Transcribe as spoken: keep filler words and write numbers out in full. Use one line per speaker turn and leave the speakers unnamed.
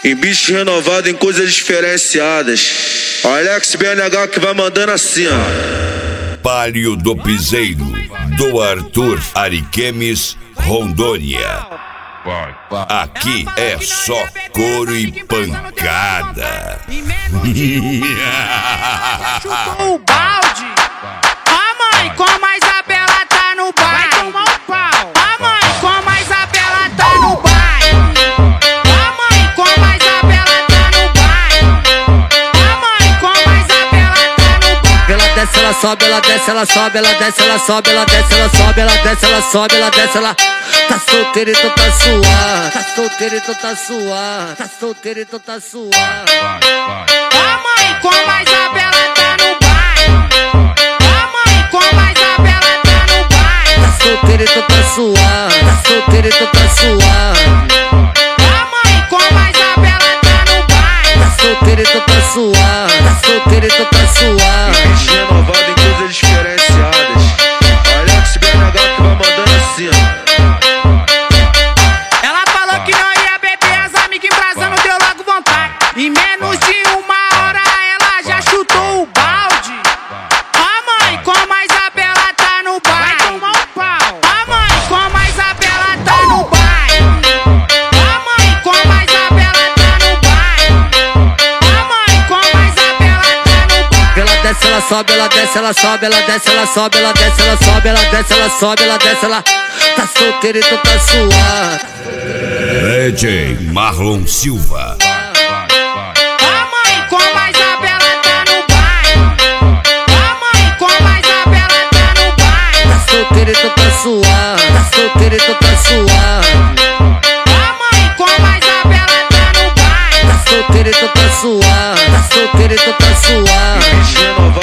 Em bicho renovado, em coisas diferenciadas. Alex B N H que vai mandando assim, ó.
Palio do Piseiro, do Arthur Ariquemes, Rondônia. Aqui é só couro e pancada.
Chutou o balde. A mãe, como a Isabela tá no baile. Vai tomar um pau. A mãe, como a Isabela tá no baile. A mãe, como a Isabela tá no baile. A mãe, como a Isabela tá no baile.
Ela desce, ela sobe, ela desce, ela sobe, ela desce, ela sobe, ela desce, ela sobe, ela desce, ela sobe, ela desce, ela tá solteira, então tá suave. Tá solteira, então tá suave. Tá solteira, então tá suave.
A mãe, como a Isabela tá no baile. A mãe, como a Isabela tá no baile.
Tá solteira, então tá suave. Tá solteira, então tá suave.
A mãe, como a Isabela tá no baile.
Tá solteira, então tá suave. Tá solteira, então tá suave.
Bicho renovado em coisas diferenciadas. Alex B N H que vai mandando assim, ó.
Ela falou que não ia beber, as amigas embrasando, deu logo vontade. Em menos de uma hora ela já chutou o balde. A mãe, como a Isabela tá no baile. Vai tomar um pau. A mãe, como a Isabela tá no baile. A mãe, como a Isabela tá no baile. A mãe, como a Isabela tá no baile.
Ela desce, ela sobe, ela desce, ela sobe, ela desce, ela sobe, ela desce, ela sobe, ela desce, ela sobe, ela desce, ela tá solteira, então tá suave.
D J Marlon Silva.
A mãe, como a Isabela tá no baile. A mãe, como a Isabela tá no baile.
Tá solteira, então tá suave. Tá solteira, então tá suave.
A mãe, como a Isabela tá no baile.
Tá solteira, então tá suave. Tá solteira, então tá suave.
Bicho renovado